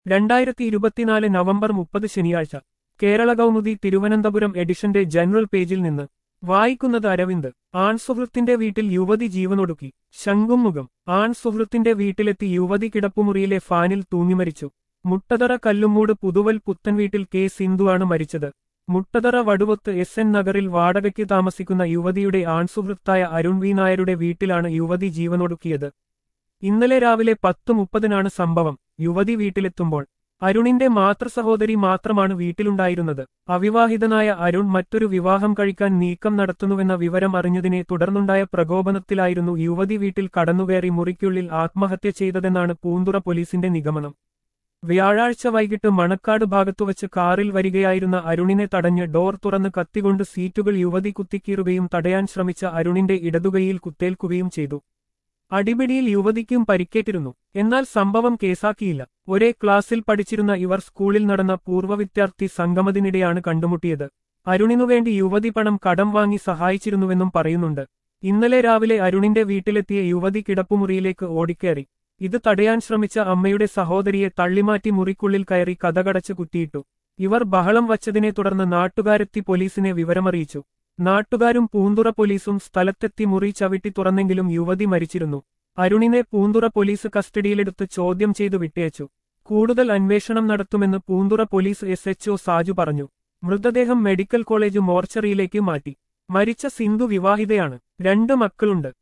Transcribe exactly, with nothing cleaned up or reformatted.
രണ്ടായിരത്തി ഇരുപത്തിനാല് നവംബർ മുപ്പത് ശനിയാഴ്ച കേരള കൗമുദി തിരുവനന്തപുരം എഡിഷന്റെ ജനറൽ പേജിൽ നിന്ന് വായിക്കുന്നത് അരവിന്ദ്. ആൺസുഹൃത്തിന്റെ വീട്ടിൽ യുവതി ജീവനൊടുക്കി. ശംഖുമുഖം. ആൺസുഹൃത്തിന്റെ വീട്ടിലെത്തി യുവതി കിടപ്പുമുറിയിലെ ഫാനിൽ തൂങ്ങിമരിച്ചു. മുട്ടതറ കല്ലുമൂട് പുതുവൽ പുത്തൻ വീട്ടിൽ കെ സിന്ധുവാണ് മരിച്ചത്. മുട്ടതറ വടുവത്ത് എസ് എൻ നഗറിൽ വാടകയ്ക്ക് താമസിക്കുന്ന യുവതിയുടെ ആൺസുഹൃത്തായ അരുൺ വി നായരുടെ വീട്ടിലാണ് യുവതി ജീവനൊടുക്കിയത്. ഇന്നലെ രാവിലെ പത്ത് മുപ്പതിനാണ് സംഭവം. യുവതി വീട്ടിലെത്തുമ്പോൾ അരുണിന്റെ മാതൃസഹോദരി മാത്രമാണ് വീട്ടിലുണ്ടായിരുന്നത്. അവിവാഹിതനായ അരുൺ മറ്റൊരു വിവാഹം കഴിക്കാൻ നീക്കം നടത്തുന്നുവെന്ന വിവരം അറിഞ്ഞതിനെ തുടർന്നുണ്ടായ പ്രകോപനത്തിലായിരുന്നു യുവതി വീട്ടിൽ കടന്നുകയറി മുറിക്കുള്ളിൽ ആത്മഹത്യ ചെയ്തതെന്നാണ് പൂന്തുറ പോലീസിന്റെ നിഗമനം. വ്യാഴാഴ്ച വൈകിട്ട് മണക്കാട് ഭാഗത്തുവച്ച് കാറിൽ വരികയായിരുന്ന അരുണിനെ തടഞ്ഞ് ഡോർ തുറന്ന് കത്തികൊണ്ട് സീറ്റുകൾ യുവതി കുത്തിക്കീറുകയും തടയാൻ ശ്രമിച്ച അരുണിന്റെ ഇടതുകൈയിൽ കുത്തേൽക്കുകയും ചെയ്തു. അടിപിടിയിൽ യുവതിക്കും പരിക്കേറ്റിരുന്നു. എന്നാൽ സംഭവം കേസാക്കിയില്ല. ഒരേ ക്ലാസ്സിൽ പഠിച്ചിരുന്ന ഇവർ സ്കൂളിൽ നടന്ന പൂർവ്വ വിദ്യാർത്ഥി സംഗമത്തിനിടെയാണ് കണ്ടുമുട്ടിയത്. അരുണിനുവേണ്ടി യുവതി പണം കടം വാങ്ങി സഹായിച്ചിരുന്നുവെന്നും പറയുന്നുണ്ട്. ഇന്നലെ രാവിലെ അരുണിന്റെ വീട്ടിലെത്തിയ യുവതി കിടപ്പുമുറിയിലേക്ക് ഓടിക്കയറി. ഇത് തടയാൻ ശ്രമിച്ച അമ്മയുടെ സഹോദരിയെ തള്ളിമാറ്റി മുറിക്കുള്ളിൽ കയറി കതകടച്ച് കുറ്റിയിട്ടു. ഇവർ ബഹളം വച്ചതിനെ തുടർന്ന് നാട്ടുകാരെത്തി പോലീസിനെ വിവരമറിയിച്ചു. നാട്ടുകാരും പൂന്തുറ പോലീസും സ്ഥലത്തെത്തി മുറി ചവിട്ടി തുറന്നെങ്കിലും യുവതി മരിച്ചിരുന്നു. അരുണിനെ പൂന്തുറ പോലീസ് കസ്റ്റഡിയിലെടുത്ത് ചോദ്യം ചെയ്തു വിട്ടയച്ചു. കൂടുതൽ അന്വേഷണം നടത്തുമെന്ന് Poonthura police S H O Saju പറഞ്ഞു. മൃതദേഹം മെഡിക്കൽ കോളേജ് മോർച്ചറിയിലേക്ക് മാറ്റി. മരിച്ച സിന്ധു വിവാഹിതയാണ്. രണ്ട് മക്കളുണ്ട്.